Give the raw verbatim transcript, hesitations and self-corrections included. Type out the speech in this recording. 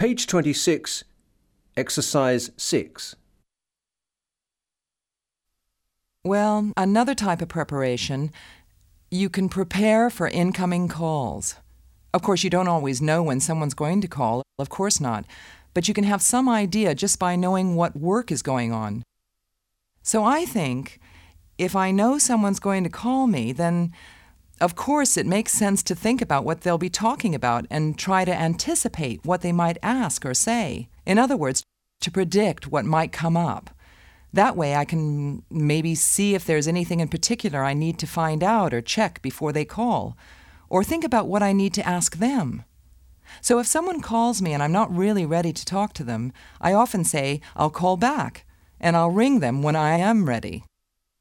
Page twenty-six, Exercise six. Well, another type of preparation, you can prepare for incoming calls. Of course, you don't always know when someone's going to call, of course not, but you can have some idea just by knowing what work is going on. So I think if I know someone's going to call me, then of course it makes sense to think about what they'll be talking about and try to anticipate what they might ask or say. In other words, to predict what might come up. That way I can maybe see if there's anything in particular I need to find out or check before they call, or think about what I need to ask them. So if someone calls me and I'm not really ready to talk to them, I often say, I'll call back, and I'll ring them when I am ready.